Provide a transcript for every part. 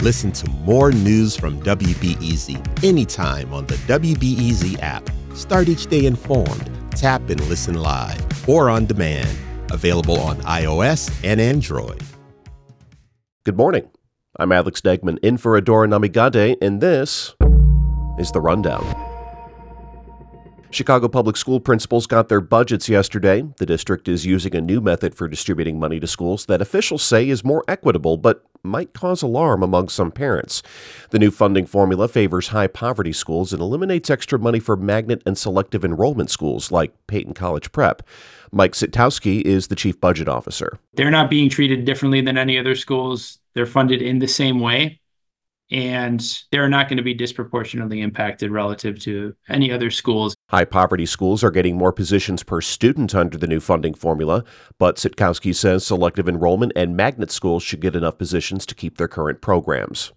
Listen to more news from WBEZ anytime on the WBEZ app. Start each day informed. Tap and listen live or on demand. Available on iOS and Android. Good morning. I'm Alex Degman in for Adora Namigade, and this is The Rundown. Chicago Public School principals got their budgets yesterday. The district is using a new method for distributing money to schools that officials say is more equitable, but might cause alarm among some parents. The new funding formula favors high-poverty schools and eliminates extra money for magnet and selective enrollment schools like Peyton College Prep. Mike Sitowski is the chief budget officer. They're not being treated differently than any other schools. They're funded in the same way, and they're not going to be disproportionately impacted relative to any other schools. High-poverty schools are getting more positions per student under the new funding formula, but Sitowski says selective enrollment and magnet schools should get enough positions to keep their current programs.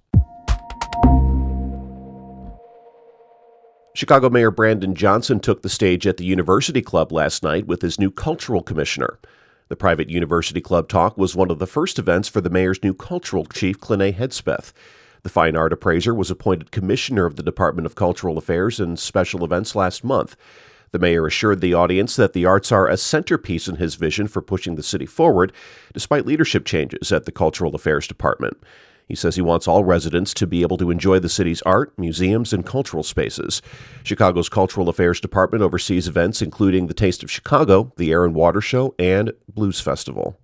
Chicago Mayor Brandon Johnson took the stage at the University Club last night with his new cultural commissioner. The private University Club talk was one of the first events for the mayor's new cultural chief, Clene Hedspeth. The fine art appraiser was appointed commissioner of the Department of Cultural Affairs and Special Events last month. The mayor assured the audience that the arts are a centerpiece in his vision for pushing the city forward, despite leadership changes at the Cultural Affairs Department. He says he wants all residents to be able to enjoy the city's art, museums, and cultural spaces. Chicago's Cultural Affairs Department oversees events including the Taste of Chicago, the Air and Water Show, and Blues Festival.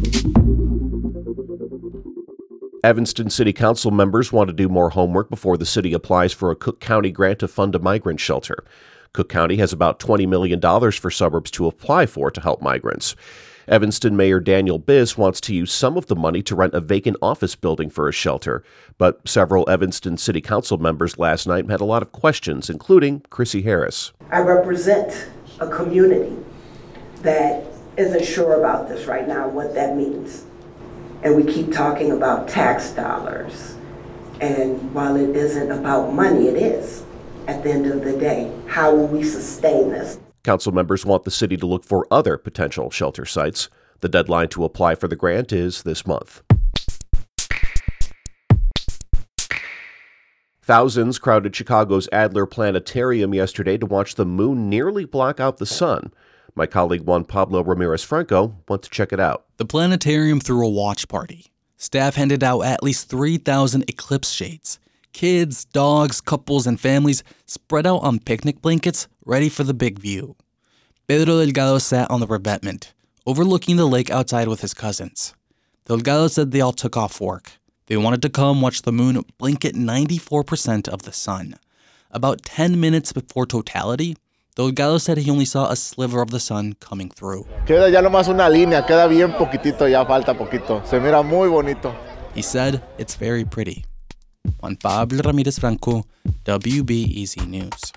Evanston City Council members want to do more homework before the city applies for a Cook County grant to fund a migrant shelter. Cook County has about $20 million for suburbs to apply for to help migrants. Evanston Mayor Daniel Biss wants to use some of the money to rent a vacant office building for a shelter, but several Evanston City Council members last night had a lot of questions, including Chrissy Harris. I represent a community that isn't sure about this right now, what that means. And we keep talking about tax dollars. And while it isn't about money, it is. At the end of the day, how will we sustain this? Council members want the city to look for other potential shelter sites. The deadline to apply for the grant is this month. Thousands crowded Chicago's Adler Planetarium yesterday to watch the moon nearly block out the sun. My colleague Juan Pablo Ramirez-Franco went to check it out. The planetarium threw a watch party. Staff handed out at least 3,000 eclipse shades. Kids, dogs, couples, and families spread out on picnic blankets, ready for the big view. Pedro Delgado sat on the revetment, overlooking the lake outside with his cousins. Delgado said they all took off work. They wanted to come watch the moon blink at 94% of the sun. About 10 minutes before totality, Delgado said he only saw a sliver of the sun coming through. Queda ya nomás una línea, queda bien poquitito, ya falta poquito. Se mira muy bonito. He said it's very pretty. Juan Pablo Ramirez Franco, WBEZ News.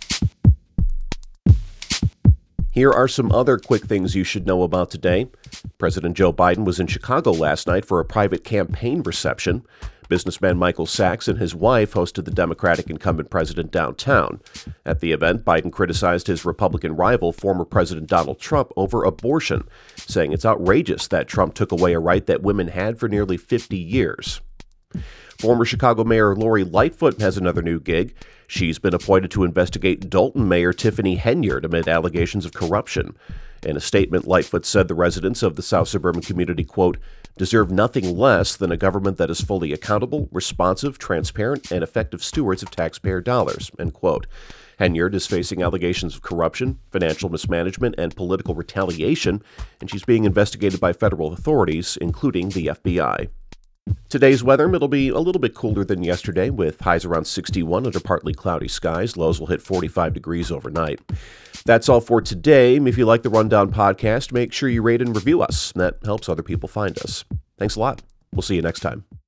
Here are some other quick things you should know about today. President Joe Biden was in Chicago last night for a private campaign reception. Businessman Michael Sachs and his wife hosted the Democratic incumbent president downtown. At the event, Biden criticized his Republican rival, former President Donald Trump, over abortion, saying it's outrageous that Trump took away a right that women had for nearly 50 years. Former Chicago Mayor Lori Lightfoot has another new gig. She's been appointed to investigate Dalton Mayor Tiffany Henyard amid allegations of corruption. In a statement, Lightfoot said the residents of the South Suburban community, quote, deserve nothing less than a government that is fully accountable, responsive, transparent, and effective stewards of taxpayer dollars, end quote. Henyard is facing allegations of corruption, financial mismanagement, and political retaliation, and she's being investigated by federal authorities, including the FBI. Today's weather, it'll be a little bit cooler than yesterday, with highs around 61 under partly cloudy skies. Lows will hit 45 degrees overnight. That's all for today. If you like the Rundown podcast, make sure you rate and review us. That helps other people find us. Thanks a lot. We'll see you next time.